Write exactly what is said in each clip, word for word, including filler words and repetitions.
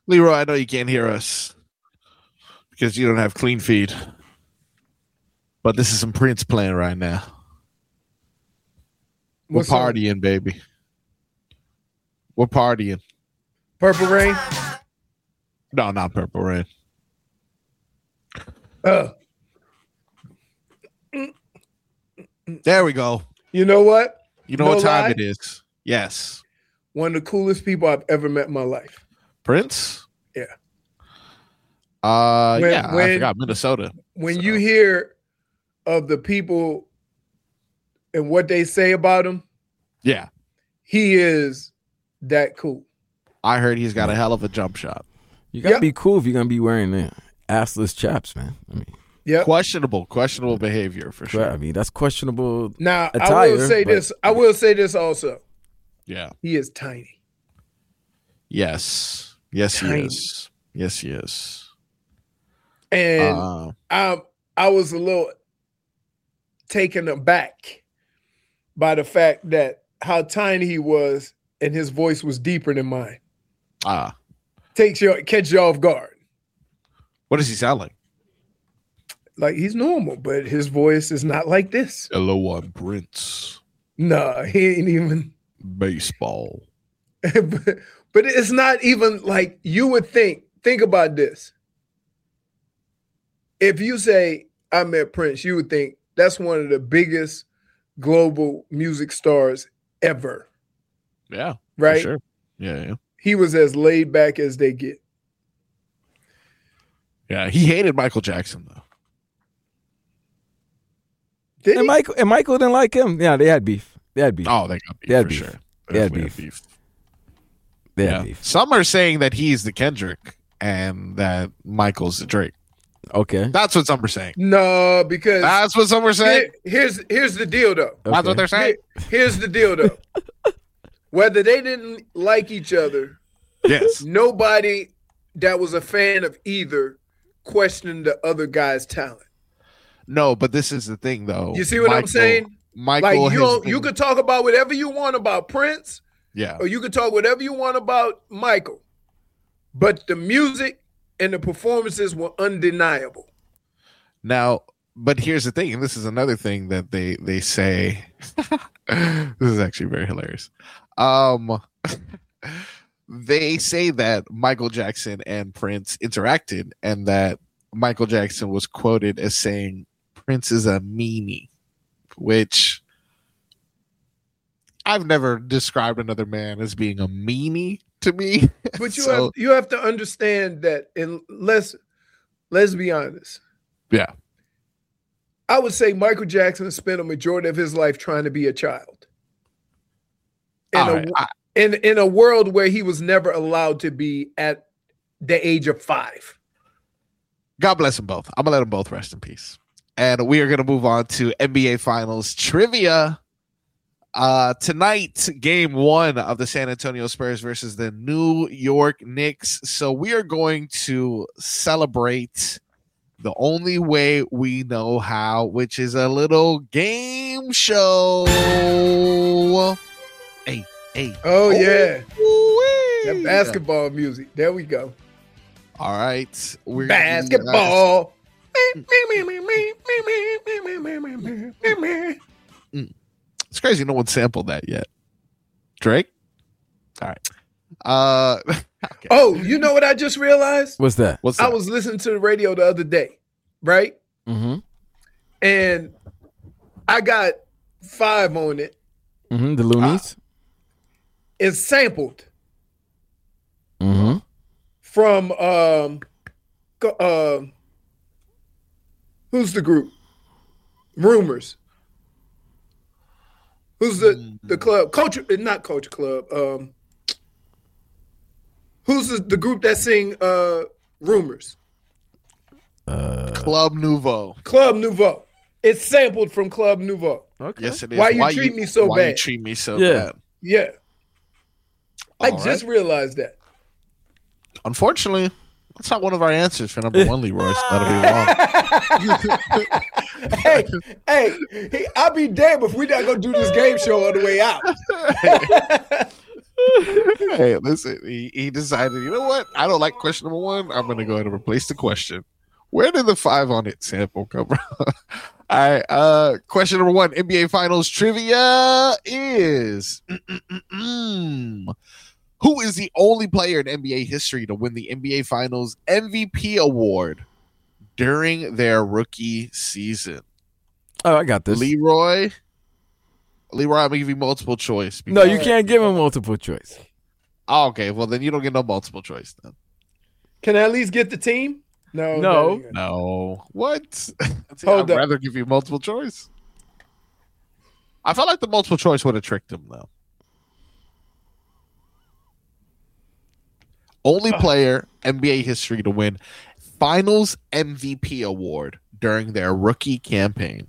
Leroy, I know you can't hear us because you don't have clean feed. But this is some Prince playing right now. We're What's up? partying, baby. We're partying. Purple Rain? No, not Purple Rain. Uh, There we go. you know what? You know No what time lie. it is. Yes. One of the coolest people I've ever met in my life. Prince? Yeah. Uh, When- yeah, I when- forgot Minnesota. When So- you hear of the people and what they say about him, Yeah. he is that cool. I heard he's got a hell of a jump shot. You gotta Yep. be cool if you're gonna be wearing the assless chaps, man. I mean, Yep. Questionable, questionable behavior for sure. I mean that's questionable. Now, I attire, will say but- this. I will say this also. Yeah. He is tiny. Yes. Yes, Tiny. he is. Yes, he is. And Uh, I I was a little taken aback by the fact that how tiny he was and his voice was deeper than mine. ah. Takes you catch you off guard. What does he sound like? Like he's normal, but his voice is not like this. Hello, I'm Prince. Nah, he ain't even Baseball. but, but it's not even like you would think. Think about this. If you say I met Prince, you would think that's one of the biggest global music stars ever, Yeah. for right? Sure. Yeah, yeah. He was as laid back as they get. Yeah. He hated Michael Jackson, though. Did And he? Michael and Michael didn't like him. Yeah, they had beef. They had beef. Oh, they got beef They had for beef. sure. They had Definitely beef. had they Yeah. had beef. Some are saying that he's the Kendrick and that Michael's the Drake. Okay. That's what some are saying. No, because That's what some are saying. here- here's here's the deal though. That's Okay. what they're saying. Here- here's the deal though. Whether they didn't like each other, Yes. nobody that was a fan of either questioned the other guy's talent. No, but this is the thing, though. You see what I'm Michael- saying? Michael Like you has don't, been- you could talk about whatever you want about Prince, yeah. or you could talk whatever you want about Michael, but the music and the performances were undeniable. Now, but here's the thing, and this is another thing that they they say. This is actually very hilarious. Um, they say that Michael Jackson and Prince interacted, and that Michael Jackson was quoted as saying Prince is a meanie, which I've never described another man as being a meanie to me. But you So- have you have to understand that, and let's let's be honest. Yeah. I would say Michael Jackson spent a majority of his life trying to be a child. In, All a, right, I- in, in a world where he was never allowed to be at the age of five. God bless them both. I'm gonna let them both rest in peace. And we are gonna move on to N B A Finals trivia. Uh, tonight, game one of the San Antonio Spurs versus the New York Knicks. So we are going to celebrate the only way we know how, which is a little game show. Hey, hey. Oh, yeah. Ooh-wee. That basketball music. There we go. All right. We're gonna give you guys- Basketball. It's crazy no one sampled that yet. Drake? All right. Uh okay. Oh, you know what I just realized? What's that? What's I that? was listening to the radio the other day, right? Mm-hmm. And I got five on it. Mm-hmm. The Loonies. It's sampled Mm-hmm. from um go- um who's the group? Rumors. Who's the the club? Culture, not Culture Club. Um Who's the, the group that sing uh Rumors? Uh, Club Nouveau. Club Nouveau. It's sampled from Club Nouveau. okay. Yes, it is. Why you treat me so why you bad? treat me so Yeah. bad? Yeah. I All just right. realized that. Unfortunately, that's not one of our answers for number one, Leroy. So that'll be wrong. hey, hey, hey, I'll be damned if we're not gonna do this game show on the way out. Hey, listen, he, he decided, you know what? I don't like question number one. I'm going to go ahead and replace the question. Where did the five on it sample come from? All right. Uh, question number one, N B A Finals trivia is who is the only player in N B A history to win the N B A Finals M V P award during their rookie season? Oh, I got this. Leroy. Leroy, I'm going to give you multiple choice. No, you can't give him multiple choice. Oh, okay, well, then you don't get no multiple choice then. Can I at least get the team? No. No. No. What? See, Hold I'd up. rather give you multiple choice. I felt like the multiple choice would have tricked him, though. Only player N B A history to win Finals M V P award during their rookie campaign.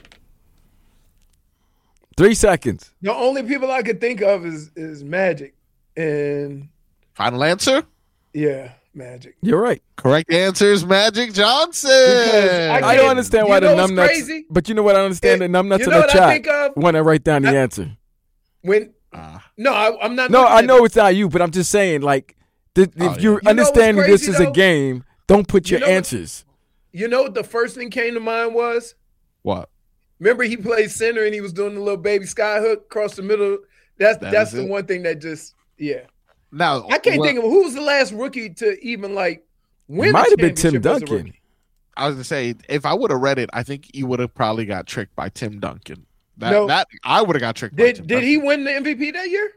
Three seconds. The only people I could think of is is Magic, and Final answer? yeah, Magic. You're right. Correct answer is Magic Johnson. I I can't- don't understand you why the know what's numbnuts. crazy? But you know what I understand? It- the numbnuts you in know the what I chat think of? want to write down the I- answer. When Ah. no, I, I'm not. No, looking I at know it. it's not you, but I'm just saying, like, th- Oh, if yeah. you're You know understanding what's this crazy, is a though? game, don't put You your know what- answers. You know what the first thing came to mind was? What? Remember he played center and he was doing the little baby sky hook across the middle. That's That that's is the it? one thing that just yeah. Now, I can't well, think of who was the last rookie to even like win. It a might have been Tim championship as a Duncan. rookie. I was going to say, if I would have read it, I think you would have probably got tricked by Tim Duncan. That, No. that I would have got tricked by Tim Did did he Duncan. win the M V P that year?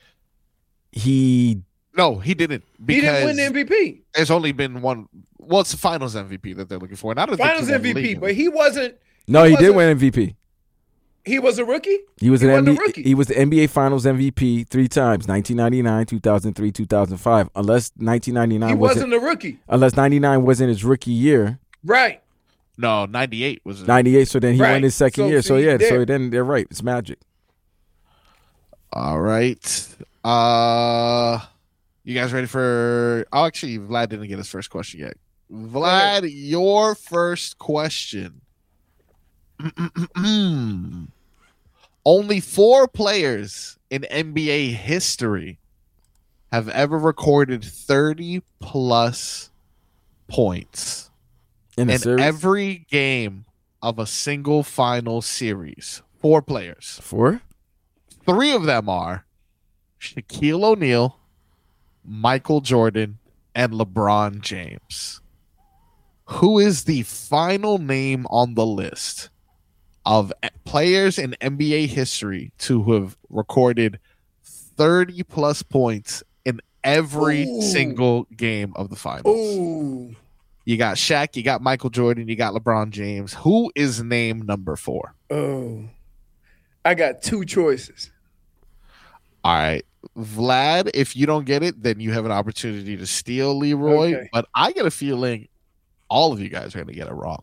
He No, he didn't. He Because didn't win the M V P. there's only been one. Well, it's the Finals M V P that they're looking for. And I don't think Finals he won the M V P, league. but he wasn't. no, he, He did wasn't- win M V P. He was a rookie. He was He an wasn't a N B A. rookie. He was the N B A Finals M V P three times: nineteen ninety-nine, two thousand three, two thousand five. Unless nineteen ninety-nine He wasn't, wasn't a rookie. unless ninety-nine wasn't his rookie year. Right. No, ninety-eight was it. ninety-eight. So then he Right. won his second So, year. So see, yeah. So there. then they're right. It's Magic. All right. Uh, you guys ready for? Oh, actually, Vlad didn't get his first question yet. Vlad, your first question. Only four players in N B A history have ever recorded thirty plus points In the in series. every game of a single final series. Four players. Four. Three of them are Shaquille O'Neal, Michael Jordan, and LeBron James. Who is the final name on the list of players in N B A history to have recorded thirty plus points in every Ooh. single game of the finals? Ooh. You got Shaq, you got Michael Jordan, you got LeBron James. Who is name number four? Oh. I got two choices. All right. Vlad, if you don't get it, then you have an opportunity to steal Leroy. Okay. But I get a feeling all of you guys are going to get it wrong.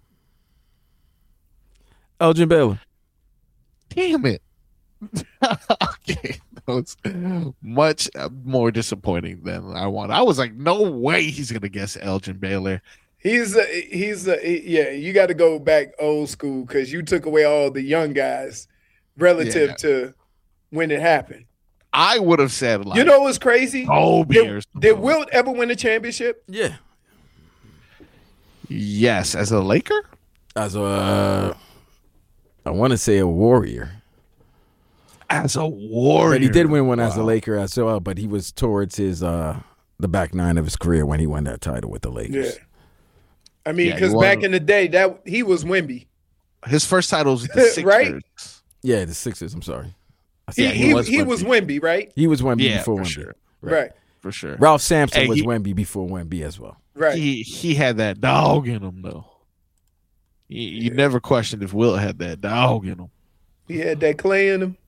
Elgin Baylor. Damn it. Okay. That was much more disappointing than I wanted. I was like, no way he's going to guess Elgin Baylor. He's a, he's a, yeah, you got to go back old school because you took away all the young guys relative Yeah. to when it happened. I would have said, like, you know what's crazy? Kobe or Did, something. did Wilt ever win a championship? Yeah. Yes, as a Laker? As a, uh, I want to say a Warrior. As a Warrior. But he did win one as a Wow. Laker as well, but he was towards his uh the back nine of his career when he won that title with the Lakers. Yeah. I mean, Yeah, he because won. back in the day, that he was Wemby. His first title was with the Sixers. Right? Yeah, the Sixers, I'm sorry. I He, said he he, was he was Wemby. Wemby, right? He was Wemby Yeah, before for Wemby. sure. Right. Right. For sure. Ralph Sampson Hey, was he- Wemby before Wemby as well. Right. He he had that dog in him though. You, you never questioned if Wilt had that dog in him. He had that clay in him.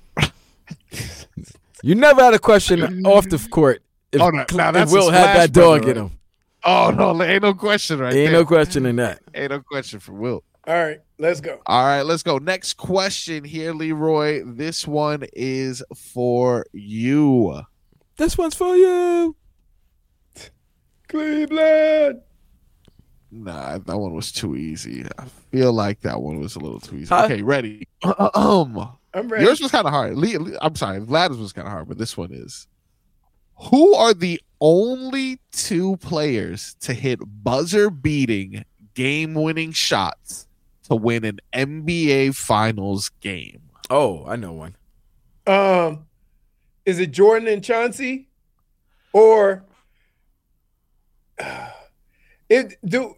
You never had a question off the court if, Oh, no, now if that's Will a had Splash that dog Brother, in him. Oh no, ain't no question right Ain't there. no question in that. Ain't no question for Wilt. All right, let's go. All right, let's go. Next question here, Leroy. This one is for you. This one's for you. Cleveland. Nah, that one was too easy. I feel like that one was a little too easy. Huh? Okay, ready. um, I'm ready. yours was kind of hard. Le- Le- I'm sorry, Vlad's was kind of hard, but this one is. Who are the only two players to hit buzzer-beating, game-winning shots to win an N B A Finals game? Oh, I know one. Um, is it Jordan and Chauncey, or uh, it do?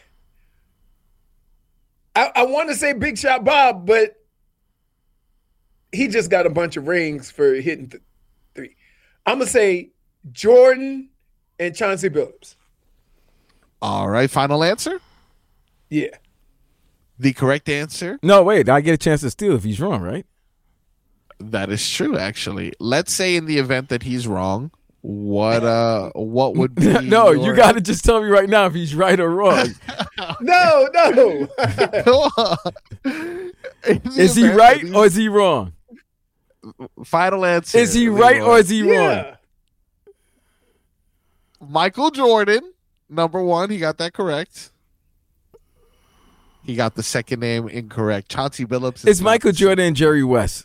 I, I want to say Big Shot Bob, but he just got a bunch of rings for hitting th- three. I'm gonna say Jordan and Chauncey Billups. All right, final answer? Yeah. The correct answer? No, wait. I get a chance to steal if he's wrong, right? That is true, actually. Let's say in the event that he's wrong, what uh, what would be? No, your... you got to just tell me right now if he's right or wrong. no, no. Is he right or is he wrong? Final answer. Is he right or is he yeah. wrong? Michael Jordan, number one. He got that correct. He got the second name incorrect. Chauncey Billups. It's Michael Jordan and Jerry West.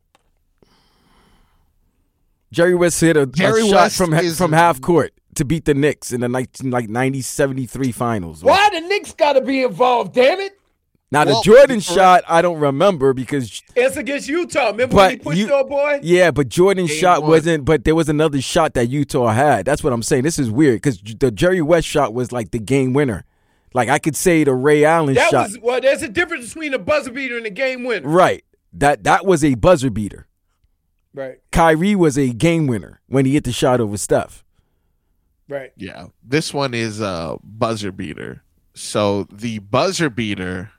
Jerry West hit a, Jerry a shot West from is- from half court to beat the Knicks in the nineteen like nineteen seventy-three finals. Why the Knicks got to be involved? Damn it! Now Well, the Jordan correct. shot I don't remember because It's against Utah. Remember But when he pushed you- your boy? yeah, but Jordan's Game shot one. wasn't. But there was another shot that Utah had. That's what I'm saying. This is weird because the Jerry West shot was like the game winner. Like I could say the Ray Allen That shot. was well. There's a difference between a buzzer beater and a game winner. Right. That that was a buzzer beater. Right. Kyrie was a game winner when he hit the shot over Steph. Right. Yeah, this one is a buzzer beater. So the buzzer beater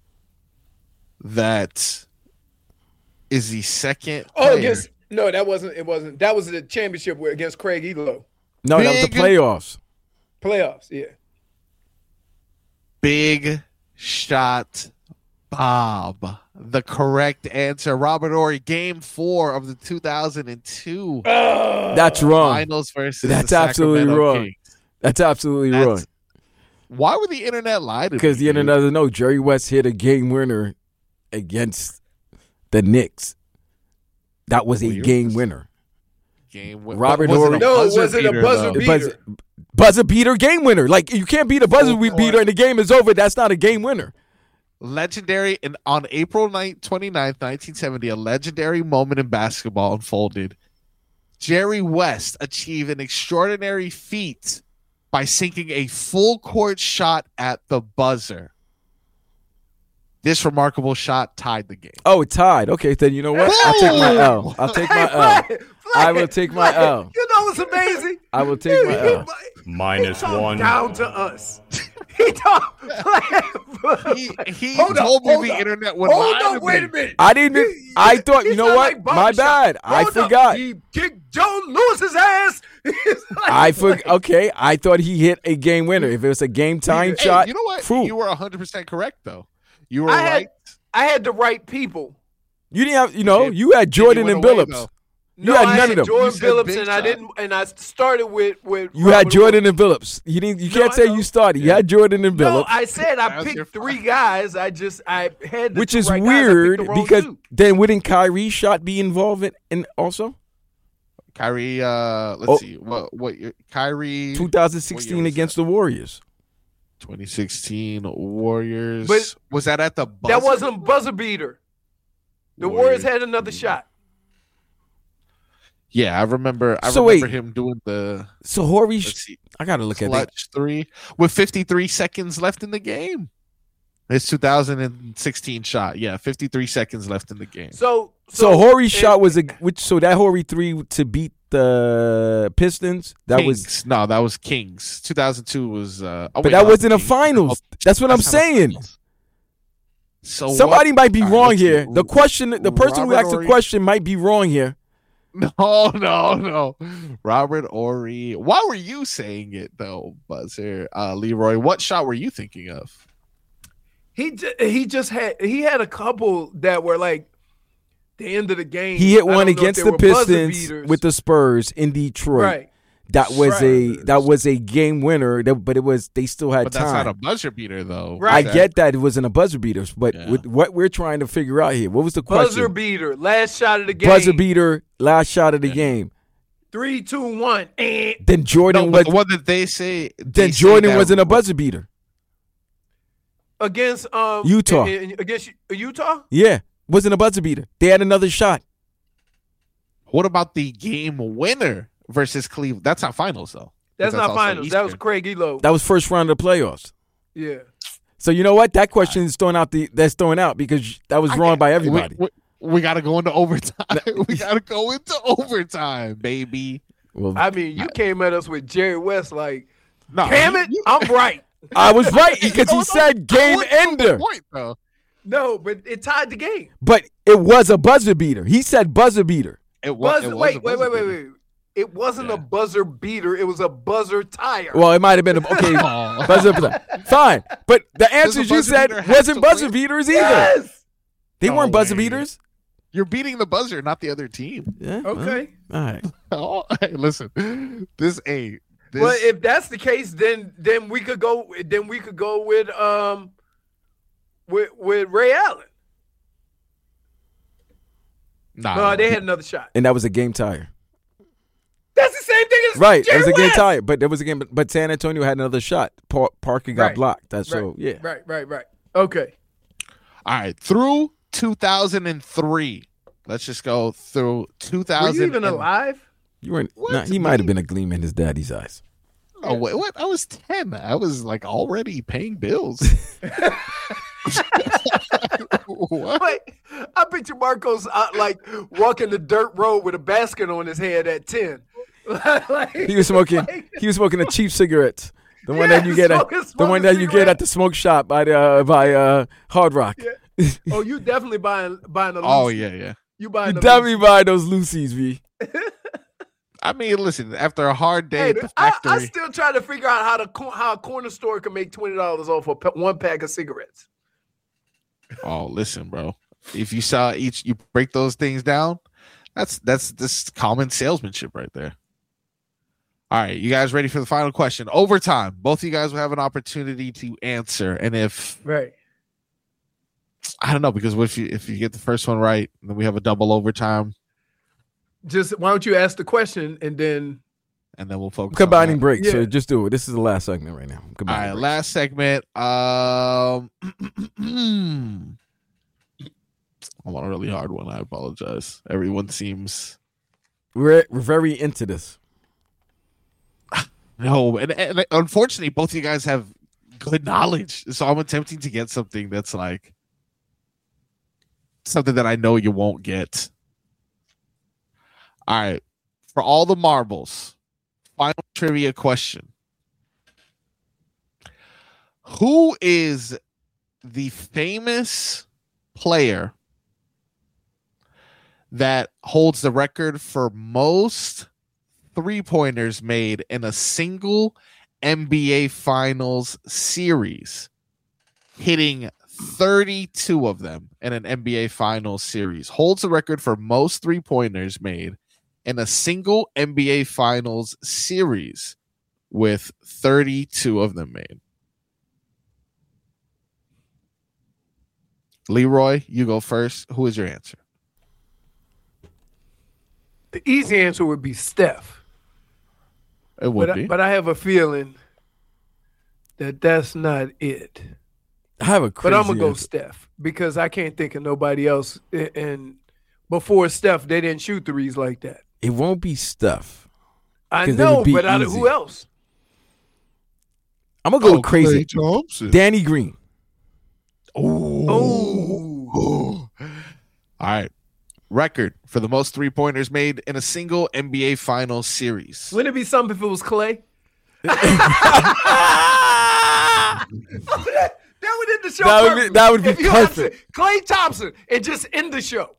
that is the second. Oh, player- against no, that wasn't. It wasn't. That was the championship with- against Craig Elo. No, that was the Big- playoffs. Playoffs. Yeah. Big Shot Bob. The correct answer. Robert Horry, game four of the two thousand two That's wrong. finals versus That's the absolutely Sacramento wrong. Kings. That's absolutely That's- wrong. Why would the internet lie to me? Because the dude? internet doesn't know Jerry West hit a game winner against the Knicks. That was a Well, you're game just- winner. game win- Robert but was Horry- it a No, buzzer was it a beater, buzzer though? beater? Buzzer, buzzer beater game winner. Like you can't beat a buzzer Oh, beater and the game is over. That's not a game winner. Legendary and on April ninth, twenty-ninth, nineteen seventy, a legendary moment in basketball unfolded. Jerry West achieved an extraordinary feat by sinking a full court shot at the buzzer. This remarkable shot tied the game. Oh, it tied. Okay, then you know what? I'll take my L. I'll take my L. I will take my L. You know what's amazing? I will take my L. Minus He talked one. down to us. He talked. He, he Hold up, told me hold the up. internet would Hold lie on, to wait me. a minute. I didn't. He- I he- thought. You he's know not what? like My barbershop. bad. I Hold up. forgot. He kicked Joe Lewis's ass. It's like- I forgot. Okay, I thought he hit a game winner. If it was a game time Hey, shot, you know what? Fool. You were one hundred percent correct, though. You were I had- right. I had the right people. You didn't have. You know, Did- you had Jordan went and away, Billups. though. You no, had I none had of them. Jordan You said Billups, Big and I Shot. didn't. And I started with with. You had Robert Jordan and Billups. You didn't. You No, can't I say know. you started. You Yeah. had Jordan and No, Billups, I said I That's your picked three fault. guys. I just I had the which two is right guys. I picked weird the wrong because two. then wouldn't Kyrie's shot be involved in, in also Kyrie, uh, let's Oh. see. What, what year? Kyrie, twenty sixteen was against the Warriors? twenty sixteen Warriors. But- was that at the buzzer? That wasn't buzzer beater. The Warriors had another shot. Yeah, I remember. I So remember wait. him doing the So Horry, let's see, I gotta look at that. clutch three with fifty-three seconds left in the game. His two thousand sixteen shot. Yeah, fifty-three seconds left in the game. So So Horry's it- shot was a which. So that Horry three to beat the Pistons. That Kings. was, no, that was Kings. two thousand two was. Uh, oh, but wait, that no, wasn't a Kings. finals. Oh, That's what I'm that's not a saying. finals. So Somebody what- might be All right, wrong let's see. here. The question, the person who Robert asked the Horry- question might be wrong here. No, no, no. Robert Horry. Why were you saying it though, Buzzer? Uh, Leroy, what shot were you thinking of? He ju- he just had he had a couple that were like the end of the game. He hit I one don't know if against they the were buzzer Pistons beaters. with the Spurs in Detroit. right. That was Right. a that was a game winner. that- But it was they still had But that's time. not a buzzer beater though. Right. I get that it wasn't a buzzer beater, but Yeah. with what we're trying to figure out here, what was the Buzzer question? beater, last shot of the game. Buzzer beater, last shot of the Yeah. game. Three, two, one, and Then Jordan No, was. but the one that they say. they Then say Jordan that- wasn't a buzzer beater. against um Utah. in- in- against Utah. Yeah, wasn't a buzzer beater. They had another shot. What about the game winner versus Cleveland? That's not finals though. That's not also finals. That was Eastern. Craig Elo. That was first round of the playoffs. Yeah. So you know what? That question is thrown out. The that's thrown out because that was wrong by everybody. We, we, we got to go into overtime. we got to go into overtime, baby. Well, I mean, you came at us with Jerry West like, No, damn you- it, you- I'm right. I was right because he No, no, said game what's the ender, point, though? No, but it tied the game. but it was a buzzer beater. He said buzzer beater. It was, Buzzer, it was wait, a wait, buzzer wait, wait, beater. wait. It wasn't Yeah. a buzzer beater. It was a buzzer tire. Well, it might have been a, okay. Oh. Buzzer beater. Fine, but the answers you buzzer said beater have wasn't to buzzer win? beaters either. yes. They No weren't buzzer way. beaters. You're beating the buzzer, not the other team. Yeah. well, Okay. all right. Oh, hey, listen, this ain't. This, Well, if that's the case, then then we could go. Then we could go with um with with Ray Allen. nah, No, they had another shot. And that was a game tire. That's the same thing as Right. Jerry it was a game West. tire, but there was a game. But San Antonio had another shot. Par- Parker got Right. blocked. That's Right. so yeah. Right, right, right. Okay. all right. Through two thousand three, let's just go through two Were thousand. you even alive? You weren't. What? Nah, he might have been a gleam in his daddy's eyes. Oh wait, what? I was ten. I was like already paying bills. What? Wait, I picture Marcos out like walking the dirt road with a basket on his head at ten. Like- He was smoking. like- He was smoking the cheap cigarettes. The one Yeah, that you get at smoking- the one smoking that you get cigarette. at the smoke shop by the uh, by uh, Hard Rock. Yeah. Oh, you definitely buying buying a. Oh Lucy. yeah, yeah. You You buying a definitely Lucy. buy those Lucy's, V. I mean, listen. After a hard day Hey, at the I, factory, I still try to figure out how to co- how a corner store can make twenty dollars off a pe- one pack of cigarettes. oh, listen, bro. If you saw each, you break those things down. That's that's this common salesmanship right there. All right, you guys ready for the final question? Overtime. Both of you guys will have an opportunity to answer, and if Right. I don't know, because what if you if you get the first one right, then we have a double overtime, Just why don't you ask the question and then and then we'll focus. Combining on that. breaks. So Yeah. just do it. This is the last segment right now. All Combining right, breaks. last segment. Um, I want a really hard one. I apologize. Everyone seems We're we're very into this. no, and, and unfortunately, both of you guys have good knowledge, so I'm attempting to get something that's like something that I know you won't get. All right, for all the marbles, final trivia question: who is the famous player that holds the record for most three-pointers made in a single N B A Finals series, hitting thirty-two of them in an N B A Finals series? Holds the record for most three-pointers made in a single N B A Finals series with thirty-two of them made. Leroy, you go first. Who is your answer? the easy answer would be Steph. It would But be. I, but I have a feeling that that's not it. I have a crazy But I'm gonna go answer. Steph because I can't think of nobody else. A- And before Steph, they didn't shoot threes like that. It won't be Steph. I 'Cause they know, would be but I, easy. who else? I'm gonna go Oh, crazy. Klay Thompson. Danny Green. Oh, All right. Record for the most three pointers made in a single N B A Finals series. wouldn't it be something if it was Clay? that, that would end the show. That would be- perfectly. that would be If you have to- perfect. Clay Thompson and just end the show.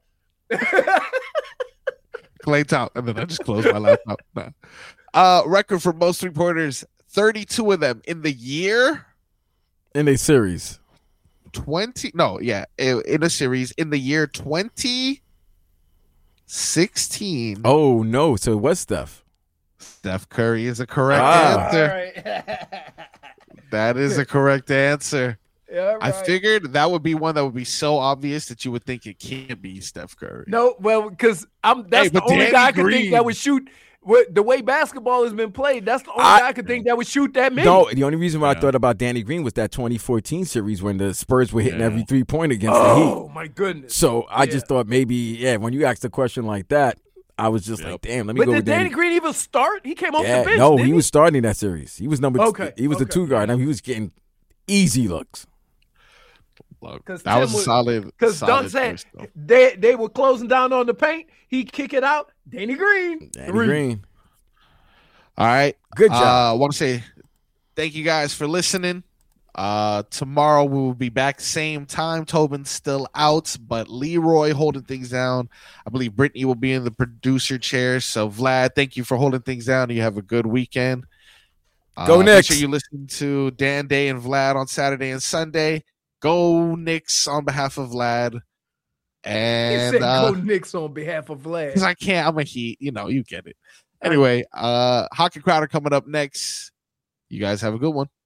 Klay Thompson. And then I just closed my laptop. Nah. Uh, record for most three pointers, thirty-two of them in the year In a series. twenty. No, yeah, i- in a series in the year twenty sixteen. Oh no! So it was Steph. Steph Curry is a correct Ah. answer. That is a correct answer. Yeah, I figured that would be one that would be so obvious that you would think it can't be Steph Curry. No, well, because I'm that's Hey, the but only Danny guy I can think Green- that would shoot What the way basketball has been played, that's the only I- guy I could think that would shoot that many. No, the only reason why Yeah. I thought about Danny Green was that twenty fourteen series when the Spurs were hitting Yeah. every three point against the Heat. Oh my goodness. So I Yeah. just thought maybe, yeah, when you asked a question like that, I was just Yep. like, damn, let me But go did with Danny Danny. Green even start? He came off Yeah, the bench. no, didn't he was starting that series. He was number two. Okay, He was the okay. two guard. I mean, he was getting easy looks. Look, 'Cause that was Tim a was- solid. Because solid Dunn said choice, though. they they were closing down on the paint. He kick it out. Danny Green. Danny Three. Green. All right. Good Uh, job. I want to say thank you guys for listening. Uh, tomorrow we will be back same time. Tobin's still out, but Leroy holding things down. I believe Brittany will be in the producer chair. So Vlad, thank you for holding things down. You have a good weekend. Uh, Go make Knicks. sure you listen to Dan Day and Vlad on Saturday and Sunday. Go Knicks on behalf of Vlad. He And said uh, go Knicks on behalf of Vlad. because I can't, I'm a Heat. You know, you get it. Anyway, uh, Hockey Crowder coming up next. You guys have a good one.